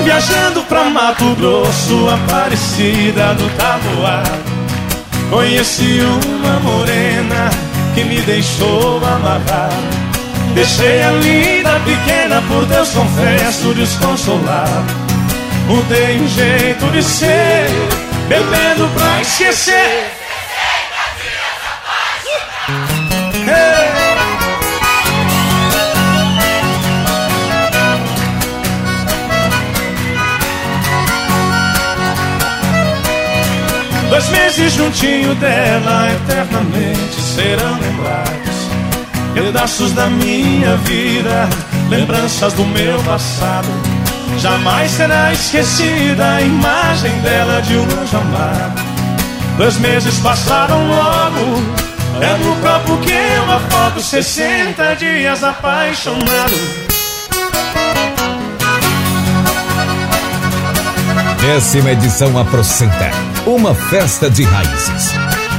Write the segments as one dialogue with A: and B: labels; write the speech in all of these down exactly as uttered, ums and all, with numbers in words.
A: Viajando pra Mato Grosso, Aparecida do Taboado, conheci uma morena que me deixou amarrado. Deixei a linda pequena, por Deus confesso, desconsolado. Mudei o jeito de ser, bebendo pra esquecer. Dois meses juntinho dela, eternamente serão lembrados. Pedaços da minha vida, lembranças do meu passado. Jamais será esquecida a imagem dela de um anjo amado. Dois meses passaram logo, é no copo que eu afogo. Sessenta dias apaixonado.
B: Décima edição apresenta uma festa de raízes.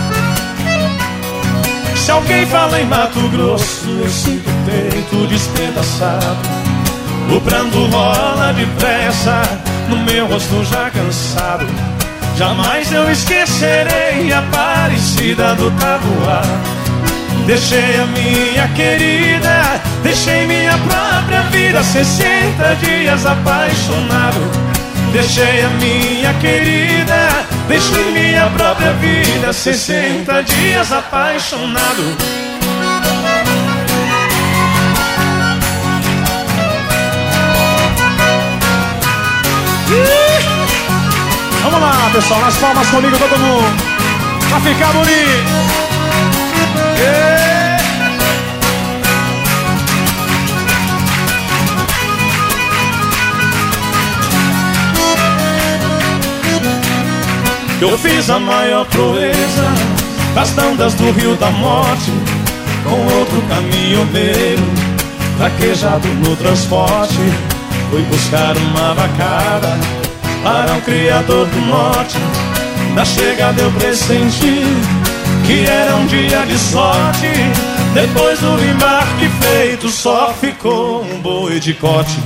A: Se alguém fala em Mato Grosso, eu sinto o peito despedaçado. O pranto rola depressa no meu rosto já cansado. Jamais eu esquecerei a Aparecida do Taboado. Deixei a minha querida, deixei minha própria vida. Sessenta dias apaixonado. Deixei a minha querida, deixei minha própria vida. Sessenta dias apaixonado. Vamos lá, pessoal, nas palmas comigo todo mundo, pra ficar bonito. Yeah. Eu fiz a maior proeza das tandas do Rio da Morte, com outro caminhoneiro traquejado no transporte. Fui buscar uma vacada para um criador do norte. Na chegada eu pressenti que era um dia de sorte. Depois do embarque feito, só ficou um boi de corte.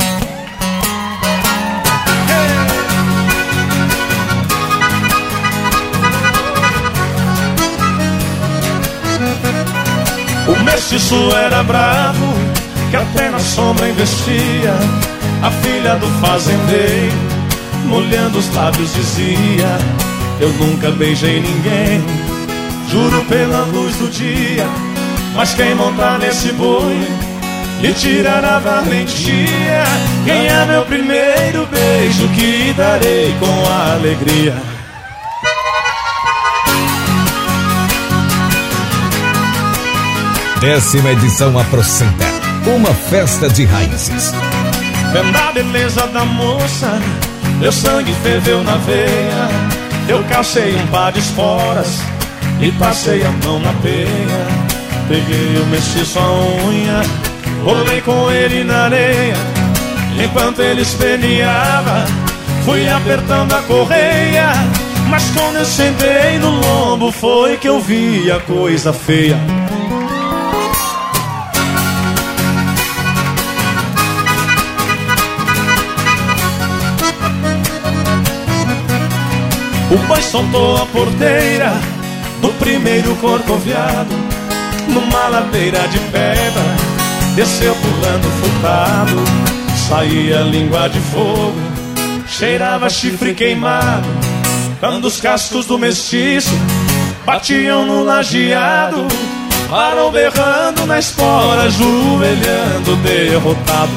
A: O mestiço era bravo, que até na sombra investia. A filha do fazendeiro, molhando os lábios, dizia: eu nunca beijei ninguém, juro pela luz do dia. Mas quem montar nesse boi e tirar a valentia, ganhar meu primeiro beijo, que darei com alegria.
B: Décima edição apresenta uma festa de raízes.
A: Vendo a beleza da moça, meu sangue ferveu na veia. Eu calcei um par de esporas e passei a mão na peia. Peguei o mestiço a unha, rolei com ele na areia. Enquanto ele esperneava, fui apertando a correia. Mas quando eu sentei no lombo, foi que eu vi a coisa feia. O boi soltou a porteira no primeiro corcoviado. Numa ladeira de pedra, desceu pulando furtado. Saía língua de fogo, cheirava chifre queimado. Quando os cascos do mestiço batiam no lajeado, parou berrando na espora, ajoelhando derrotado.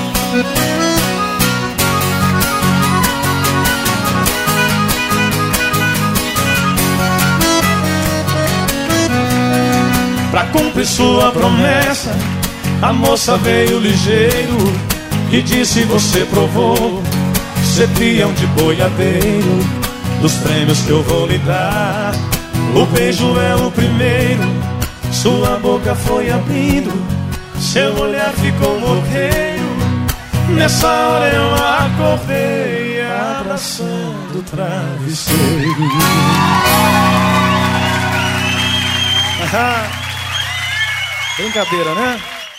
A: Pra cumprir sua promessa, a moça veio ligeiro e disse: você provou ser peão de boiadeiro, dos prêmios que eu vou lhe dar, o beijo é o primeiro. Sua boca foi abrindo, seu olhar ficou morreiro. Nessa hora eu acordei abraçando o travesseiro. Brincadeira, né?